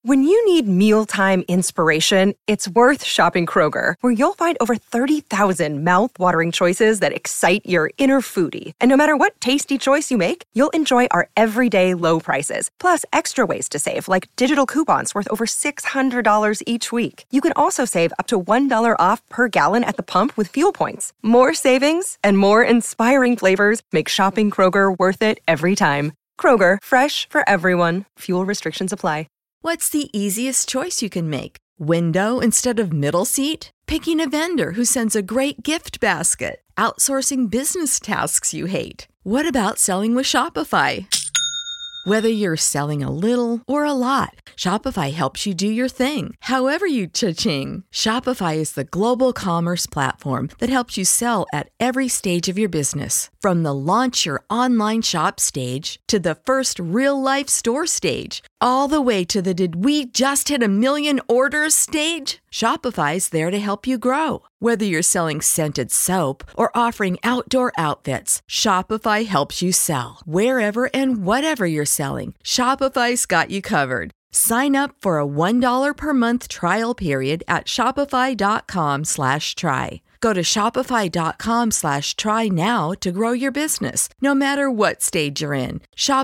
When you need mealtime inspiration, it's worth shopping Kroger, where you'll find over 30,000 mouth-watering choices that excite your inner foodie. And no matter what tasty choice you make, you'll enjoy our everyday low prices, plus extra ways to save, like digital coupons worth over $600 each week. You can also save up to $1 off per gallon at the pump with fuel points. More savings and more inspiring flavors make shopping Kroger worth it every time. Kroger, fresh for everyone. Fuel restrictions apply. What's the easiest choice you can make? Window instead of middle seat? Picking a vendor who sends a great gift basket? Outsourcing business tasks you hate? What about selling with Shopify? Whether you're selling a little or a lot, Shopify helps you do your thing, however you cha-ching. Shopify is the global commerce platform that helps you sell at every stage of your business. From the launch your online shop stage to the first real-life store stage, all the way to the did we just hit a million orders stage. Shopify's there to help you grow. Whether you're selling scented soap or offering outdoor outfits, Shopify helps you sell. Wherever and whatever you're selling, Shopify's got you covered. Sign up for a $1 per month trial period at shopify.com/try. Go to shopify.com/try now to grow your business, no matter what stage you're in.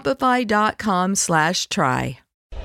Shopify.com/try.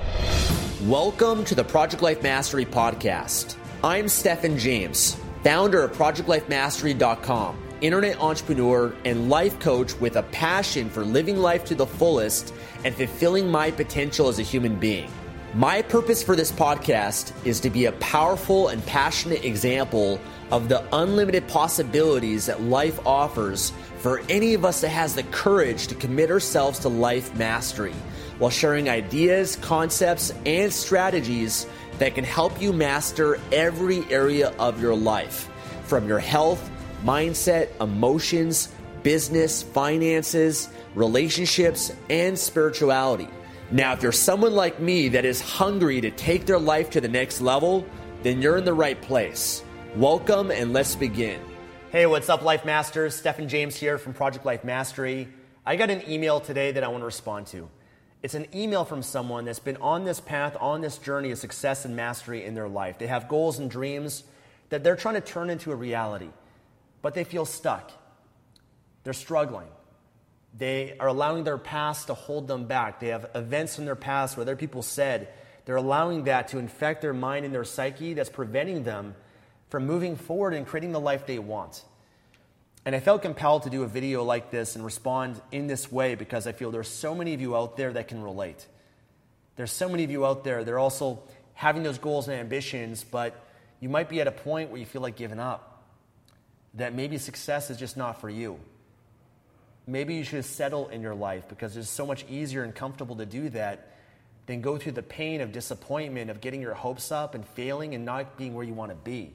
Welcome to the Project Life Mastery Podcast. I'm Stephen James, founder of ProjectLifeMastery.com, internet entrepreneur and life coach with a passion for living life to the fullest and fulfilling my potential as a human being. My purpose for this podcast is to be a powerful and passionate example of the unlimited possibilities that life offers for any of us that has the courage to commit ourselves to life mastery, while sharing ideas, concepts, and strategies that can help you master every area of your life, from your health, mindset, emotions, business, finances, relationships, and spirituality. Now, if you're someone like me that is hungry to take their life to the next level, then you're in the right place. Welcome, and let's begin. Hey, what's up, Life Masters? Stephen James here from Project Life Mastery. I got an email today that I want to respond to. It's an email from someone that's been on this path, on this journey of success and mastery in their life. They have goals and dreams that they're trying to turn into a reality, but they feel stuck. They're struggling. They are allowing their past to hold them back. They have events from their past where other people said they're allowing that to infect their mind and their psyche that's preventing them from moving forward and creating the life they want. And I felt compelled to do a video like this and respond in this way because I feel there's so many of you out there that can relate. There's so many of you out there that are also having those goals and ambitions, but you might be at a point where you feel like giving up, that maybe success is just not for you. Maybe you should settle in your life because it's so much easier and comfortable to do that than go through the pain of disappointment, of getting your hopes up and failing and not being where you want to be.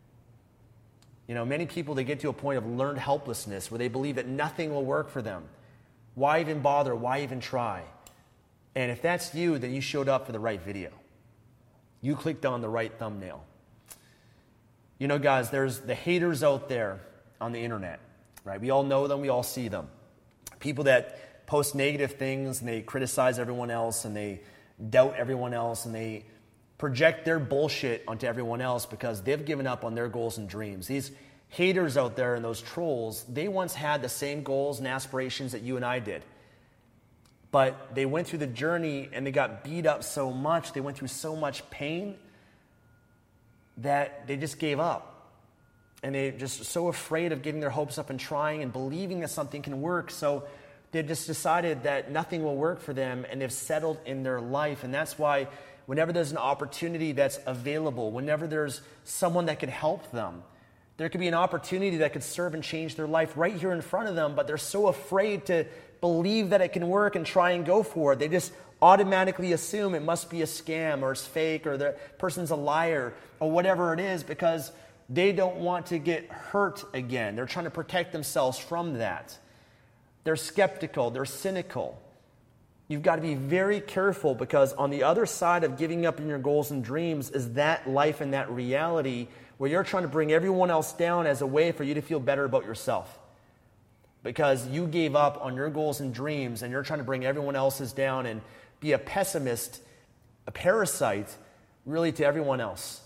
You know, many people, they get to a point of learned helplessness where they believe that nothing will work for them. Why even bother? Why even try? And if that's you, then you showed up for the right video. You clicked on the right thumbnail. You know, guys, there's the haters out there on the internet, right? We all know them. We all see them. People that post negative things and they criticize everyone else and they doubt everyone else and they project their bullshit onto everyone else because they've given up on their goals and dreams. These haters out there and those trolls, they once had the same goals and aspirations that you and I did. But they went through the journey and they got beat up so much, they went through so much pain that they just gave up. And they're just so afraid of getting their hopes up and trying and believing that something can work. So they've just decided that nothing will work for them and they've settled in their life. And that's why whenever there's an opportunity that's available, whenever there's someone that could help them, there could be an opportunity that could serve and change their life right here in front of them, but they're so afraid to believe that it can work and try and go for it. They just automatically assume it must be a scam or it's fake or the person's a liar or whatever it is because they don't want to get hurt again. They're trying to protect themselves from that. They're skeptical. They're cynical. You've got to be very careful because on the other side of giving up on your goals and dreams is that life and that reality where you're trying to bring everyone else down as a way for you to feel better about yourself. Because you gave up on your goals and dreams and you're trying to bring everyone else's down and be a pessimist a parasite really to everyone else.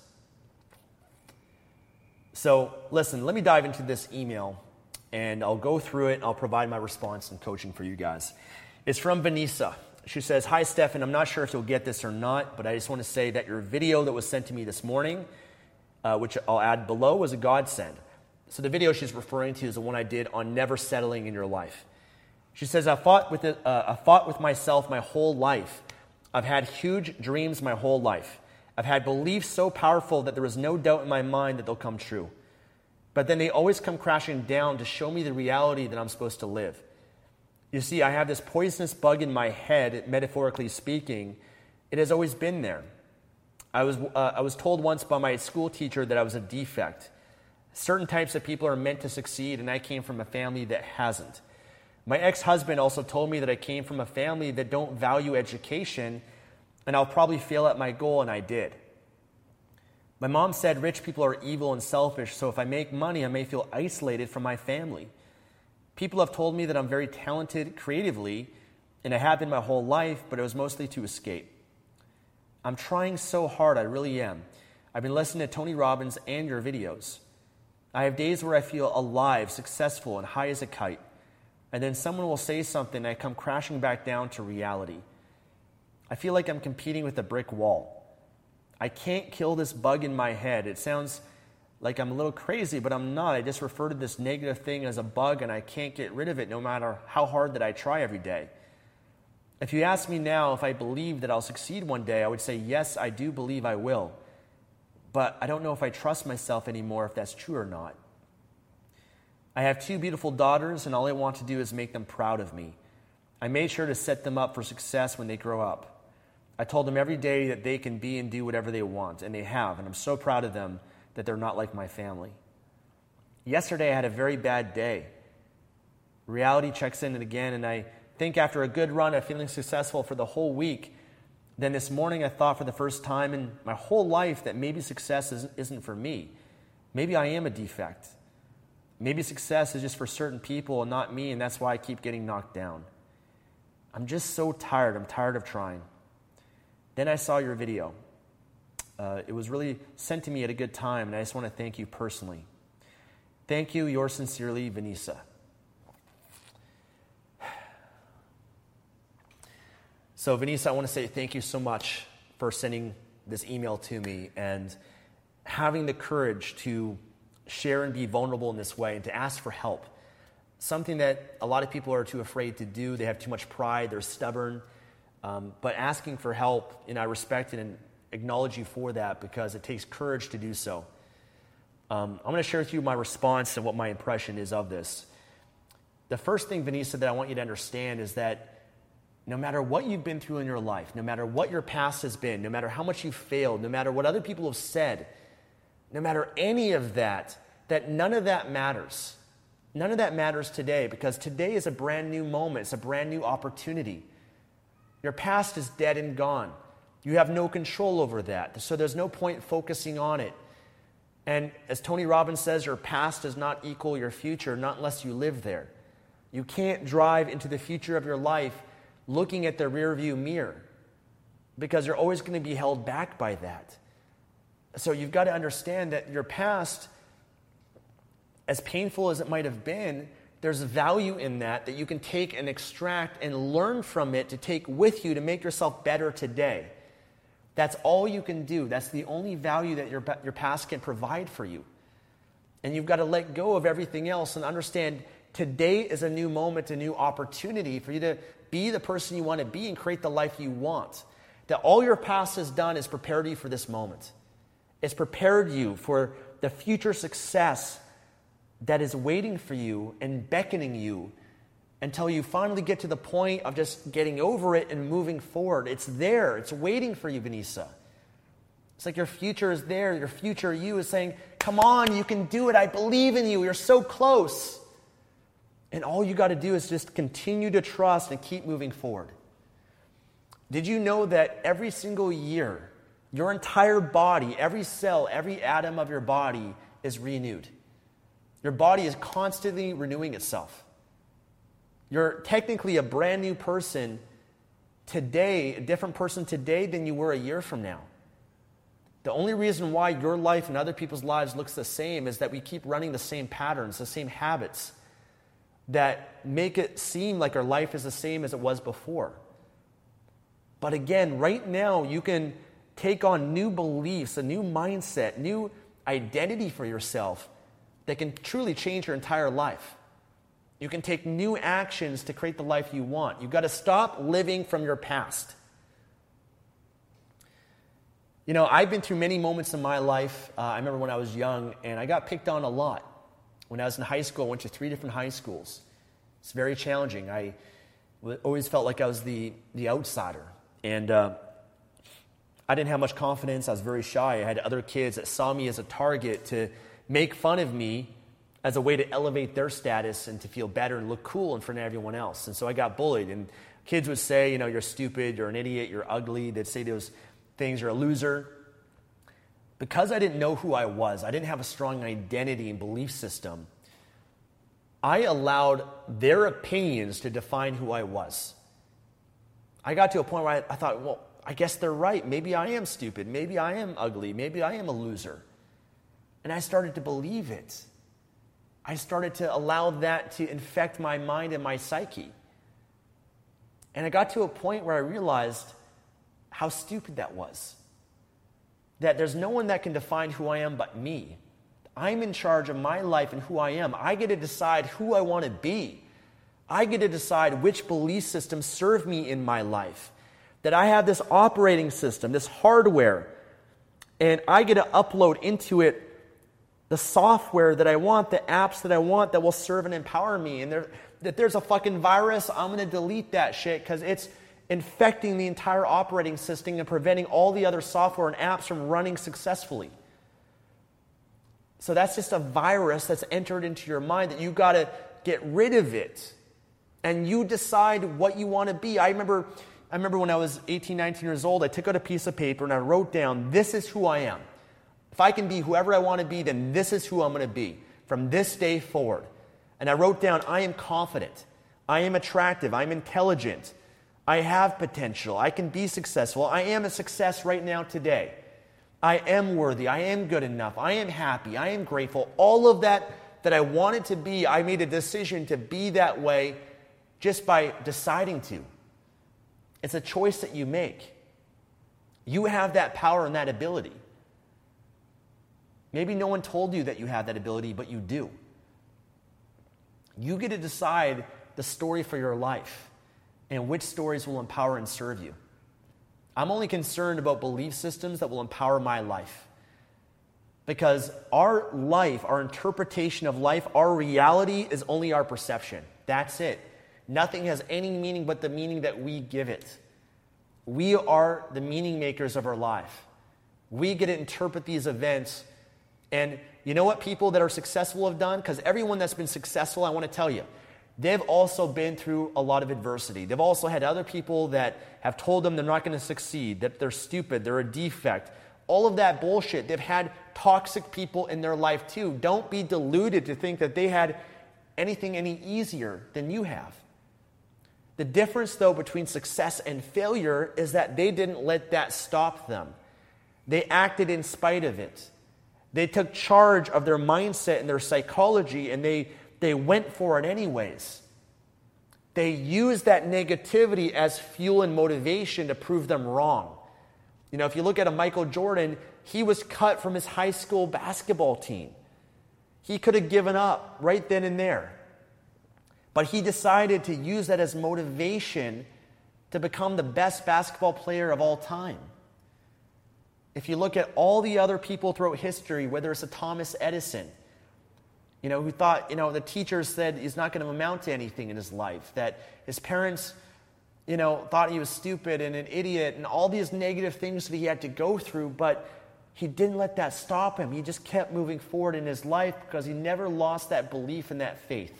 So listen, let me dive into this email, and I'll go through it, and I'll provide my response and coaching for you guys. It's from Vanessa. She says, "Hi, Stefan. I'm not sure if you'll get this or not, but I just want to say that your video that was sent to me this morning, which I'll add below, was a godsend." So the video she's referring to is the one I did on never settling in your life. She says, I fought with myself my whole life. I've had huge dreams my whole life. I've had beliefs so powerful that there is no doubt in my mind that they'll come true. But then they always come crashing down to show me the reality that I'm supposed to live. You see, I have this poisonous bug in my head, metaphorically speaking. It has always been there. I was told once by my school teacher that I was a defect. Certain types of people are meant to succeed, and I came from a family that hasn't. My ex-husband also told me that I came from a family that don't value education, and I'll probably fail at my goal, and I did. My mom said rich people are evil and selfish, so if I make money, I may feel isolated from my family. People have told me that I'm very talented creatively, and I have been my whole life, but it was mostly to escape. I'm trying so hard, I really am. I've been listening to Tony Robbins and your videos. I have days where I feel alive, successful, and high as a kite. And then someone will say something and I come crashing back down to reality. I feel like I'm competing with a brick wall. I can't kill this bug in my head. It sounds like I'm a little crazy, but I'm not. I just refer to this negative thing as a bug and I can't get rid of it no matter how hard that I try every day. If you ask me now if I believe that I'll succeed one day, I would say yes, I do believe I will. But I don't know if I trust myself anymore if that's true or not. I have 2 beautiful daughters, and all I want to do is make them proud of me. I made sure to set them up for success when they grow up. I told them every day that they can be and do whatever they want, and they have, and I'm so proud of them that they're not like my family. Yesterday, I had a very bad day. Reality checks in again, and I think after a good run of feeling successful for the whole week, then this morning I thought for the first time in my whole life that maybe success isn't for me. Maybe I am a defect. Maybe success is just for certain people and not me, and that's why I keep getting knocked down. I'm just so tired. I'm tired of trying. Then I saw your video. It was really sent to me at a good time, and I just want to thank you personally. Thank you, yours sincerely, Vanessa. So, Vanessa, I want to say thank you so much for sending this email to me and having the courage to share and be vulnerable in this way and to ask for help. Something that a lot of people are too afraid to do. They have too much pride. They're stubborn. But asking for help, and I respect and acknowledge you for that because it takes courage to do so. I'm going to share with you my response and what my impression is of this. The first thing, Vanessa, that I want you to understand is that no matter what you've been through in your life, no matter what your past has been, no matter how much you've failed, no matter what other people have said, no matter any of that, that none of that matters. None of that matters today because today is a brand new moment. It's a brand new opportunity. Your past is dead and gone. You have no control over that, so there's no point focusing on it. And as Tony Robbins says, your past does not equal your future, not unless you live there. You can't drive into the future of your life looking at the rearview mirror because you're always going to be held back by that. So you've got to understand that your past, as painful as it might have been, there's value in that you can take and extract and learn from it to take with you to make yourself better today. That's all you can do. That's the only value that your past can provide for you. And you've got to let go of everything else and understand today is a new moment, a new opportunity for you to be the person you want to be and create the life you want. That all your past has done is prepared you for this moment. It's prepared you for the future success that is waiting for you and beckoning you until you finally get to the point of just getting over it and moving forward. It's there. It's waiting for you, Vanessa. It's like your future is there. Your future you is saying, come on, you can do it. I believe in you. You're so close. And all you got to do is just continue to trust and keep moving forward. Did you know that every single year, your entire body, every cell, every atom of your body is renewed? Your body is constantly renewing itself. You're technically a brand new person today, a different person today than you were a year from now. The only reason why your life and other people's lives looks the same is that we keep running the same patterns, the same habits that make it seem like our life is the same as it was before. But again, right now, you can take on new beliefs, a new mindset, new identity for yourself that can truly change your entire life. You can take new actions to create the life you want. You've got to stop living from your past. You know, I've been through many moments in my life. I remember when I was young, and I got picked on a lot. When I was in high school, I went to 3 different high schools. It's very challenging. I always felt like I was the outsider. And I didn't have much confidence. I was very shy. I had other kids that saw me as a target to make fun of me as a way to elevate their status and to feel better and look cool in front of everyone else. And so I got bullied. And kids would say, you know, you're stupid, you're an idiot, you're ugly. They'd say those things, you're a loser. Because I didn't know who I was, I didn't have a strong identity and belief system, I allowed their opinions to define who I was. I got to a point where I thought, well, I guess they're right. Maybe I am stupid. Maybe I am ugly. Maybe I am a loser. And I started to believe it. I started to allow that to infect my mind and my psyche. And I got to a point where I realized how stupid that was. That there's no one that can define who I am but me. I'm in charge of my life and who I am. I get to decide who I want to be. I get to decide which belief systems serve me in my life. That I have this operating system, this hardware, and I get to upload into it the software that I want, the apps that I want that will serve and empower me. And that there's a fucking virus, I'm going to delete that shit because it's infecting the entire operating system and preventing all the other software and apps from running successfully. So that's just a virus that's entered into your mind that you've got to get rid of it. And you decide what you want to be. I remember when I was 18, 19 years old, I took out a piece of paper and I wrote down, this is who I am. If I can be whoever I want to be, then this is who I'm going to be from this day forward. And I wrote down, I am confident. I am attractive. I'm intelligent. I have potential. I can be successful. I am a success right now today. I am worthy. I am good enough. I am happy. I am grateful. All of that I wanted to be, I made a decision to be that way just by deciding to. It's a choice that you make. You have that power and that ability. Maybe no one told you that you have that ability, but you do. You get to decide the story for your life and which stories will empower and serve you. I'm only concerned about belief systems that will empower my life. Because our life, our interpretation of life, our reality is only our perception. That's it. Nothing has any meaning but the meaning that we give it. We are the meaning makers of our life. We get to interpret these events. And you know what people that are successful have done? Because everyone that's been successful, I want to tell you, they've also been through a lot of adversity. They've also had other people that have told them they're not going to succeed, that they're stupid, they're a defect. All of that bullshit. They've had toxic people in their life too. Don't be deluded to think that they had anything any easier than you have. The difference, though, between success and failure is that they didn't let that stop them. They acted in spite of it. They took charge of their mindset and their psychology, and they went for it anyways. They used that negativity as fuel and motivation to prove them wrong. You know, if you look at a Michael Jordan, he was cut from his high school basketball team. He could have given up right then and there. But he decided to use that as motivation to become the best basketball player of all time. If you look at all the other people throughout history, whether it's a Thomas Edison, you know, who thought, you know, the teachers said he's not going to amount to anything in his life, that his parents, you know, thought he was stupid and an idiot and all these negative things that he had to go through, but he didn't let that stop him. He just kept moving forward in his life because he never lost that belief and that faith.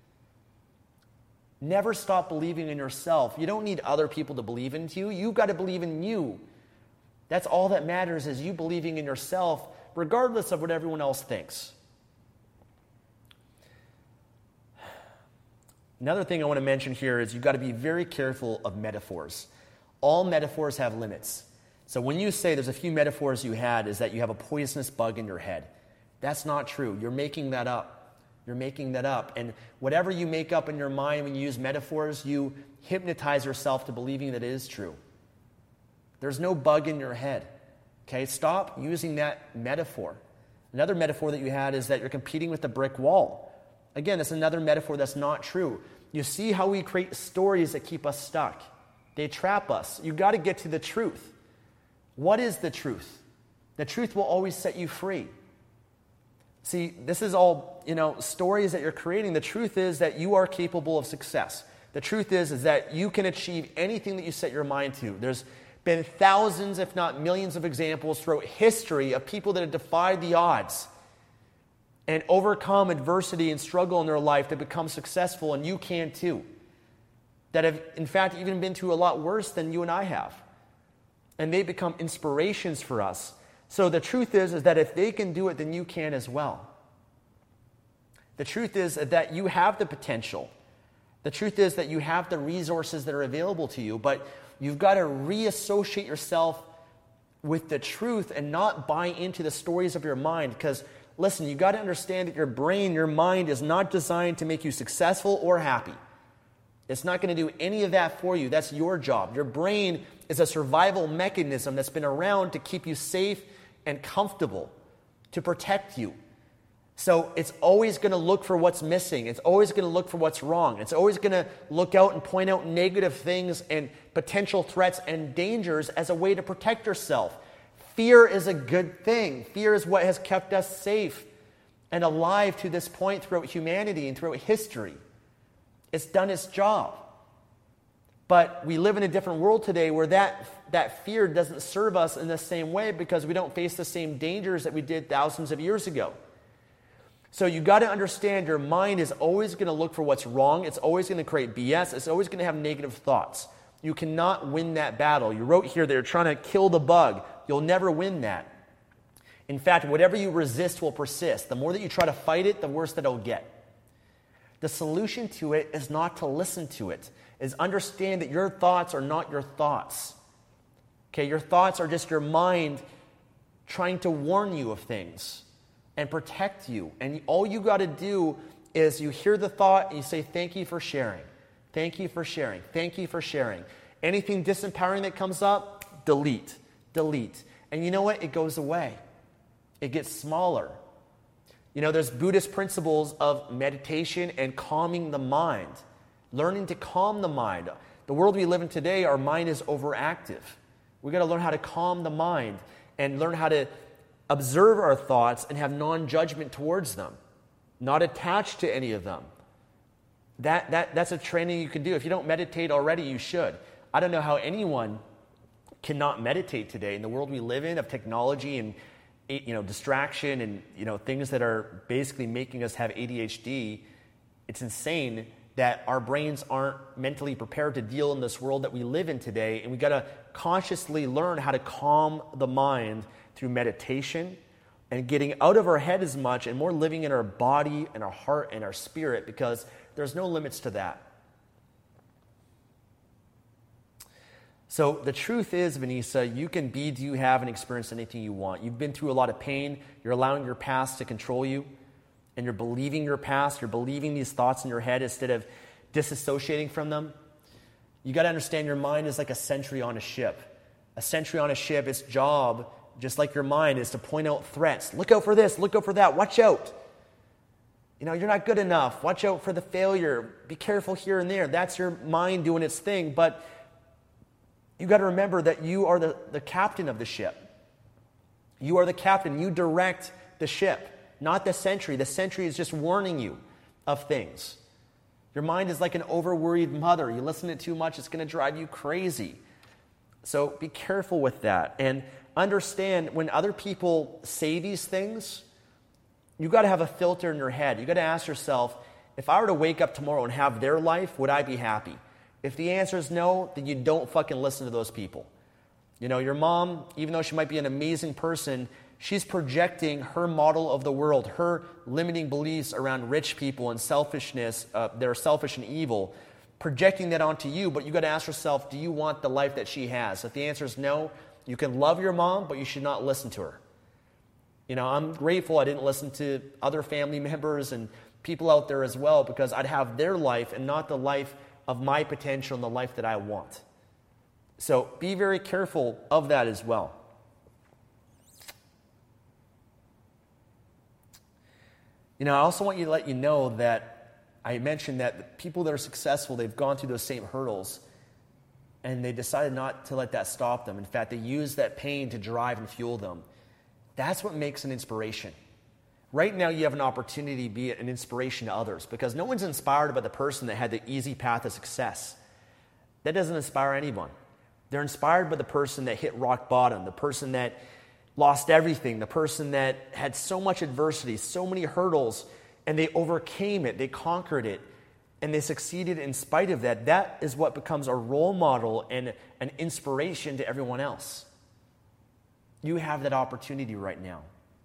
Never stop believing in yourself. You don't need other people to believe into you. You've got to believe in you. That's all that matters, is you believing in yourself, regardless of what everyone else thinks. Another thing I want to mention here is you've got to be very careful of metaphors. All metaphors have limits. So when you say there's a few metaphors you had, is that you have a poisonous bug in your head. That's not true. You're making that up. You're making that up. And whatever you make up in your mind when you use metaphors, you hypnotize yourself to believing that it is true. There's no bug in your head. Okay, stop using that metaphor. Another metaphor that you had is that you're competing with a brick wall. Again, it's another metaphor that's not true. You see how we create stories that keep us stuck. They trap us. You've got to get to the truth. What is the truth? The truth will always set you free. See, this is all, stories that you're creating. The truth is that you are capable of success. The truth is that you can achieve anything that you set your mind to. There's been thousands, if not millions, of examples throughout history of people that have defied the odds and overcome adversity and struggle in their life to become successful, and you can too. That have, in fact, even been through a lot worse than you and I have. And they become inspirations for us. So the truth is that if they can do it, then you can as well. The truth is that you have the potential. The truth is that you have the resources that are available to you, but you've got to reassociate yourself with the truth and not buy into the stories of your mind. Because, listen, you've got to understand that your brain, your mind is not designed to make you successful or happy. It's not going to do any of that for you. That's your job. Your brain is a survival mechanism that's been around to keep you safe and comfortable, to protect you. So it's always going to look for what's missing. It's always going to look for what's wrong. It's always going to look out and point out negative things and potential threats and dangers as a way to protect yourself. Fear is a good thing. Fear is what has kept us safe and alive to this point throughout humanity and throughout history. It's done its job. But we live in a different world today where that fear doesn't serve us in the same way because we don't face the same dangers that we did thousands of years ago. So you got to understand your mind is always going to look for what's wrong. It's always going to create BS. It's always going to have negative thoughts. You cannot win that battle. You wrote here that you're trying to kill the bug. You'll never win that. In fact, whatever you resist will persist. The more that you try to fight it, the worse that it'll get. The solution to it is not to listen to it, is understand that your thoughts are not your thoughts. Okay, your thoughts are just your mind trying to warn you of things and protect you. And all you got to do is you hear the thought and you say, thank you for sharing. Thank you for sharing. Thank you for sharing. Anything disempowering that comes up, delete. Delete. And you know what? It goes away. It gets smaller. There's Buddhist principles of meditation and calming the mind. Learning to calm the mind. The world we live in today, our mind is overactive. We've got to learn how to calm the mind and learn how to observe our thoughts and have non-judgment towards them. Not attached to any of them. That's a training you can do. If you don't meditate already, you should. I don't know how anyone cannot meditate today in the world we live in of technology and distraction and things that are basically making us have ADHD. It's insane that our brains aren't mentally prepared to deal in this world that we live in today, and we got to consciously learn how to calm the mind through meditation and getting out of our head as much and more living in our body and our heart and our spirit, because there's no limits to that. So the truth is, Vanessa, you can be, do you have, and experience anything you want. You've been through a lot of pain. You're allowing your past to control you, and you're believing your past. You're believing these thoughts in your head instead of disassociating from them. You got to understand your mind is like a sentry on a ship. A sentry on a ship, its job, just like your mind, is to point out threats. Look out for this. Look out for that. Watch out. You're not good enough. Watch out for the failure. Be careful here and there. That's your mind doing its thing. But you got to remember that you are the captain of the ship. You are the captain. You direct the ship, not the sentry. The sentry is just warning you of things. Your mind is like an over-worried mother. You listen to it too much, it's going to drive you crazy. So be careful with that. And understand when other people say these things, you got to have a filter in your head. You got to ask yourself, if I were to wake up tomorrow and have their life, would I be happy? If the answer is no, then you don't fucking listen to those people. Your mom, even though she might be an amazing person, she's projecting her model of the world, her limiting beliefs around rich people and selfishness, they're selfish and evil, projecting that onto you, but you got to ask yourself, do you want the life that she has? If the answer is no, you can love your mom, but you should not listen to her. You know, I'm grateful I didn't listen to other family members and people out there as well, because I'd have their life and not the life of my potential and the life that I want. So be very careful of that as well. You know, I also want you to let you know that I mentioned that the people that are successful, they've gone through those same hurdles, and they decided not to let that stop them. In fact, they use that pain to drive and fuel them. That's what makes an inspiration. Right now, you have an opportunity to be an inspiration to others, because no one's inspired by the person that had the easy path of success. That doesn't inspire anyone. They're inspired by the person that hit rock bottom, the person that lost everything, the person that had so much adversity, so many hurdles, and they overcame it, they conquered it, and they succeeded in spite of that. That is what becomes a role model and an inspiration to everyone else. You have that opportunity right now.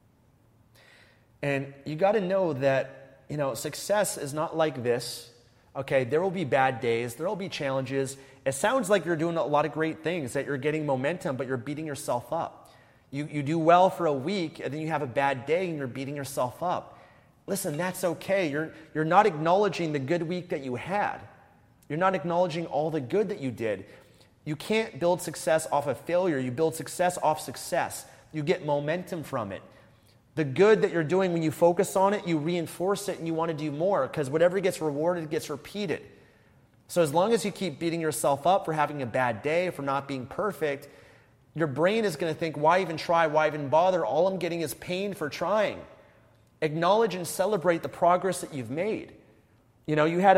And you got to know that, you know, success is not like this. Okay, there will be bad days, there will be challenges. It sounds like you're doing a lot of great things, that you're getting momentum, but you're beating yourself up. You do well for a week, and then you have a bad day, and you're beating yourself up. Listen, that's okay. You're not acknowledging the good week that you had. You're not acknowledging all the good that you did. You can't build success off of failure. You build success off success. You get momentum from it. The good that you're doing, when you focus on it, you reinforce it and you want to do more, because whatever gets rewarded gets repeated. So as long as you keep beating yourself up for having a bad day, for not being perfect, your brain is going to think, why even try? Why even bother? All I'm getting is pain for trying. Acknowledge and celebrate the progress that you've made. You know, you had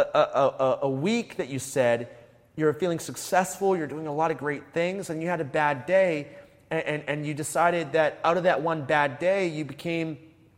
a week that you said you're feeling successful, you're doing a lot of great things, and you had a bad day, and you decided that out of that one bad day, you became,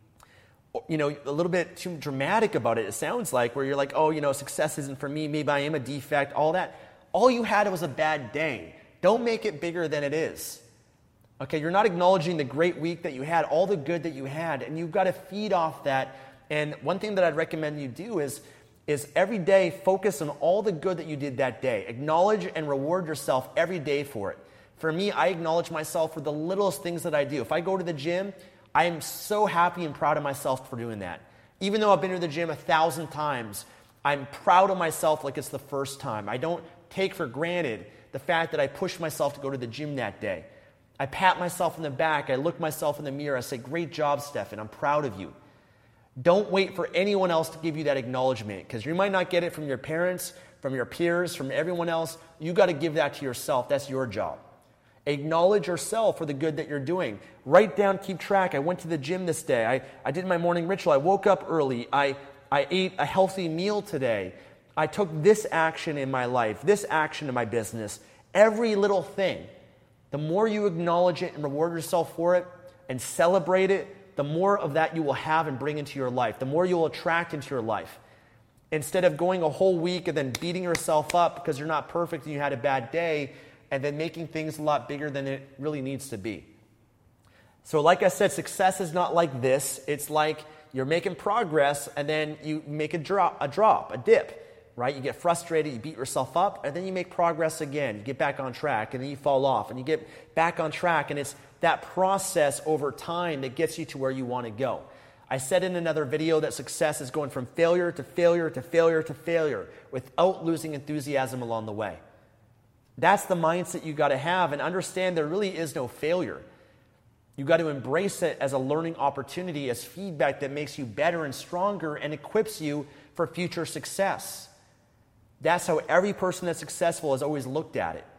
you know, a little bit too dramatic about it, it sounds like, where you're like, oh, you know, success isn't for me, maybe I am a defect, all that. All you had was a bad day. Don't make it bigger than it is. Okay, you're not acknowledging the great week that you had, all the good that you had, and you've got to feed off that. And one thing that I'd recommend you do is every day focus on all the good that you did that day. Acknowledge and reward yourself every day for it. For me, I acknowledge myself for the littlest things that I do. If I go to the gym, I am so happy and proud of myself for doing that. Even though I've been to the gym 1,000 times, I'm proud of myself like it's the first time. I don't take for granted the fact that I pushed myself to go to the gym that day. I pat myself in the back, I look myself in the mirror, I say, great job, Stefan, I'm proud of you. Don't wait for anyone else to give you that acknowledgement, because you might not get it from your parents, from your peers, from everyone else. You got to give that to yourself. That's your job. Acknowledge yourself for the good that you're doing. Write down, keep track. I went to the gym this day. I did my morning ritual. I woke up early. I ate a healthy meal today. I took this action in my life, this action in my business. Every little thing. The more you acknowledge it and reward yourself for it and celebrate it, the more of that you will have and bring into your life. The more you will attract into your life. Instead of going a whole week and then beating yourself up because you're not perfect and you had a bad day, and then making things a lot bigger than it really needs to be. So like I said, success is not like this. It's like you're making progress and then you make a dip. Right? You get frustrated, you beat yourself up, and then you make progress again. You get back on track, and then you fall off, and you get back on track, and it's that process over time that gets you to where you want to go. I said in another video that success is going from failure to failure to failure to failure without losing enthusiasm along the way. That's the mindset you got to have, and understand there really is no failure. You got to embrace it as a learning opportunity, as feedback that makes you better and stronger and equips you for future success. That's how every person that's successful has always looked at it.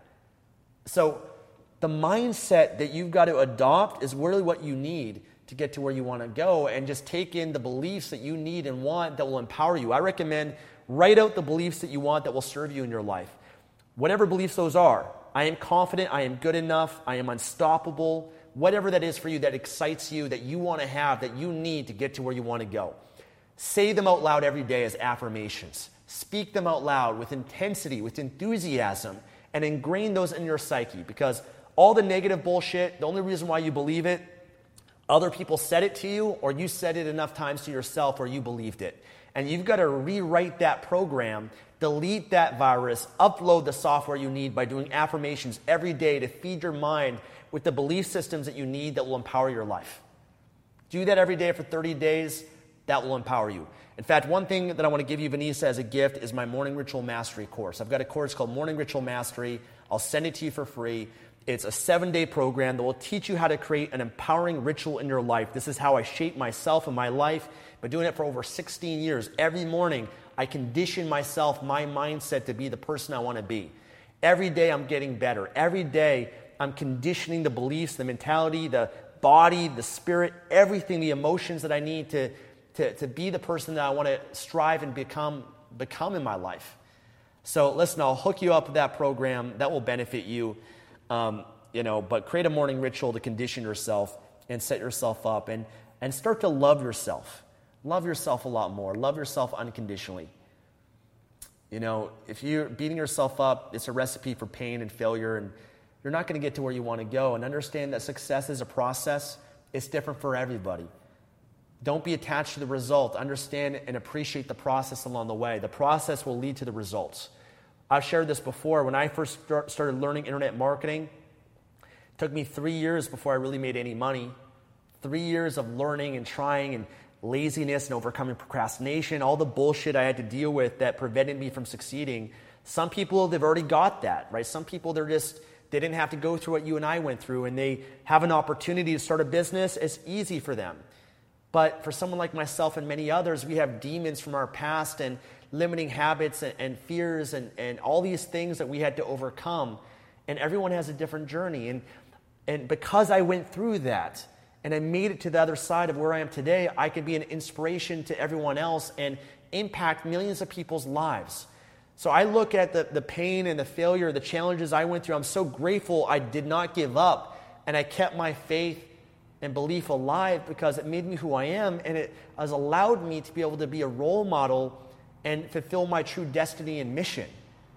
So the mindset that you've got to adopt is really what you need to get to where you want to go, and just take in the beliefs that you need and want that will empower you. I recommend write out the beliefs that you want that will serve you in your life. Whatever beliefs those are. I am confident, I am good enough, I am unstoppable. Whatever that is for you that excites you, that you want to have, that you need to get to where you want to go. Say them out loud every day as affirmations. Speak them out loud with intensity, with enthusiasm, and ingrain those in your psyche, because all the negative bullshit, the only reason why you believe it, other people said it to you, or you said it enough times to yourself, or you believed it. And you've got to rewrite that program, delete that virus, upload the software you need by doing affirmations every day to feed your mind with the belief systems that you need that will empower your life. Do that every day for 30 days. That will empower you. In fact, one thing that I want to give you, Vanessa, as a gift is my Morning Ritual Mastery course. I've got a course called Morning Ritual Mastery. I'll send it to you for free. It's a 7-day program that will teach you how to create an empowering ritual in your life. This is how I shape myself and my life. Been doing it for over 16 years. Every morning, I condition myself, my mindset to be the person I want to be. Every day, I'm getting better. Every day, I'm conditioning the beliefs, the mentality, the body, the spirit, everything, the emotions that I need to be the person that I want to strive and become in my life. So listen, I'll hook you up with that program. That will benefit you. But create a morning ritual to condition yourself and set yourself up and start to love yourself. Love yourself a lot more. Love yourself unconditionally. If you're beating yourself up, it's a recipe for pain and failure, and you're not going to get to where you want to go. And understand that success is a process. It's different for everybody. Don't be attached to the result. Understand and appreciate the process along the way. The process will lead to the results. I've shared this before. When I first started learning internet marketing, it took me 3 years before I really made any money. 3 years of learning and trying and laziness and overcoming procrastination, all the bullshit I had to deal with that prevented me from succeeding. Some people, they've already got that, right? Some people, they didn't have to go through what you and I went through, and they have an opportunity to start a business. It's easy for them. But for someone like myself and many others, we have demons from our past and limiting habits and fears and all these things that we had to overcome. And everyone has a different journey. And because I went through that and I made it to the other side of where I am today, I can be an inspiration to everyone else and impact millions of people's lives. So I look at the pain and the failure, the challenges I went through. I'm so grateful I did not give up and I kept my faith and belief alive, because it made me who I am, and it has allowed me to be able to be a role model and fulfill my true destiny and mission.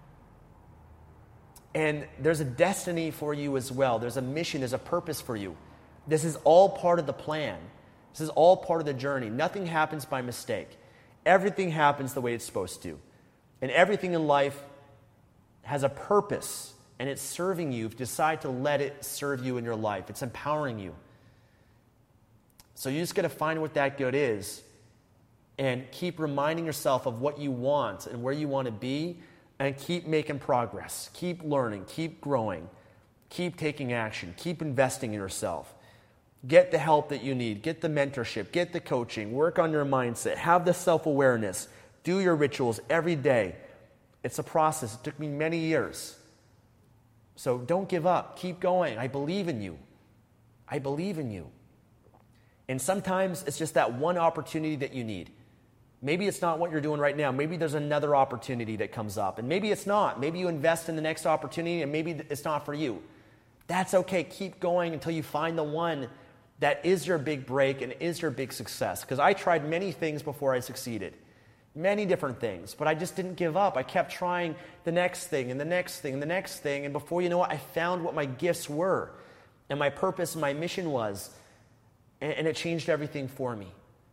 And there's a destiny for you as well. There's a mission, there's a purpose for you. This is all part of the plan. This is all part of the journey. Nothing happens by mistake. Everything happens the way it's supposed to. And everything in life has a purpose, and it's serving you if you decide to let it serve you in your life. It's empowering you. So you just got to find what that good is and keep reminding yourself of what you want and where you want to be, and keep making progress. Keep learning, keep growing, keep taking action, keep investing in yourself. Get the help that you need, get the mentorship, get the coaching, work on your mindset, have the self-awareness, do your rituals every day. It's a process. It took me many years. So don't give up. Keep going. I believe in you. I believe in you. And sometimes it's just that one opportunity that you need. Maybe it's not what you're doing right now. Maybe there's another opportunity that comes up. And maybe it's not. Maybe you invest in the next opportunity and maybe it's not for you. That's okay. Keep going until you find the one that is your big break and is your big success. Because I tried many things before I succeeded. Many different things. But I just didn't give up. I kept trying the next thing and the next thing and the next thing. And before you know it, I found what my gifts were and my purpose and my mission was. And it changed everything for me.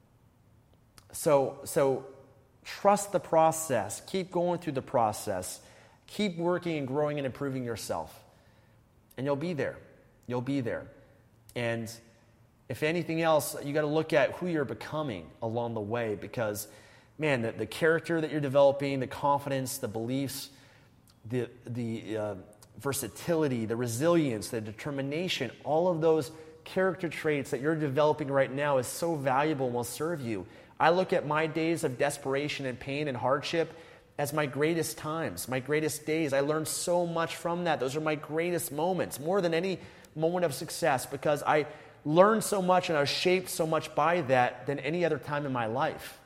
So trust the process. Keep going through the process. Keep working and growing and improving yourself. And you'll be there. You'll be there. And if anything else, you got to look at who you're becoming along the way, because, man, the character that you're developing, the confidence, the beliefs, the versatility, the resilience, the determination, all of those character traits that you're developing right now is so valuable and will serve you. I look at my days of desperation and pain and hardship as my greatest times, my greatest days. I learned so much from that. Those are my greatest moments, more than any moment of success, because I learned so much and I was shaped so much by that than any other time in my life.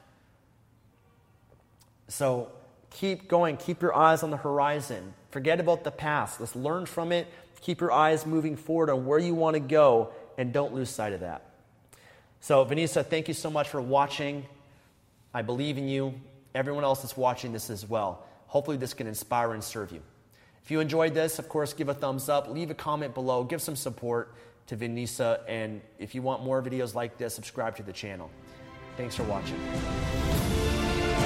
So keep going. Keep your eyes on the horizon. Forget about the past. Let's learn from it. Keep your eyes moving forward on where you want to go, and don't lose sight of that. So, Vanessa, thank you so much for watching. I believe in you. Everyone else that's watching this as well. Hopefully this can inspire and serve you. If you enjoyed this, of course, give a thumbs up. Leave a comment below. Give some support to Vanessa. And if you want more videos like this, subscribe to the channel. Thanks for watching.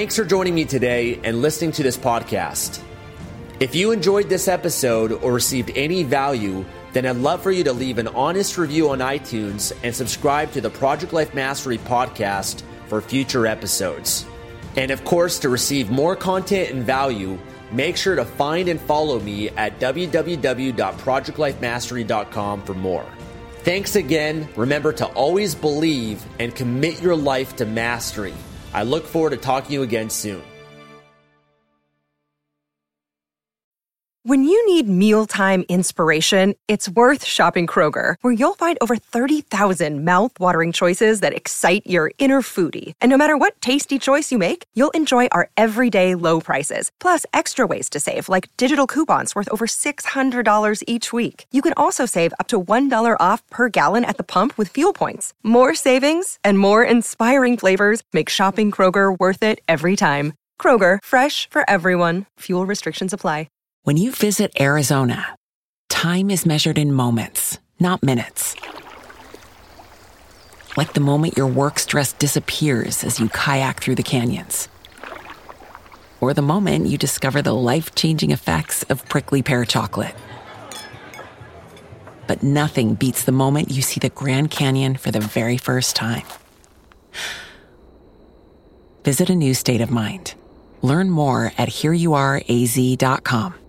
Thanks for joining me today and listening to this podcast. If you enjoyed this episode or received any value, then I'd love for you to leave an honest review on iTunes and subscribe to the Project Life Mastery podcast for future episodes. And of course, to receive more content and value, make sure to find and follow me at www.projectlifemastery.com for more. Thanks again. Remember to always believe and commit your life to mastery. I look forward to talking to you again soon. When you need mealtime inspiration, it's worth shopping Kroger, where you'll find over 30,000 mouth-watering choices that excite your inner foodie. And no matter what tasty choice you make, you'll enjoy our everyday low prices, plus extra ways to save, like digital coupons worth over $600 each week. You can also save up to $1 off per gallon at the pump with fuel points. More savings and more inspiring flavors make shopping Kroger worth it every time. Kroger, fresh for everyone. Fuel restrictions apply. When you visit Arizona, time is measured in moments, not minutes. Like the moment your work stress disappears as you kayak through the canyons. Or the moment you discover the life-changing effects of prickly pear chocolate. But nothing beats the moment you see the Grand Canyon for the very first time. Visit a new state of mind. Learn more at hereyouareaz.com.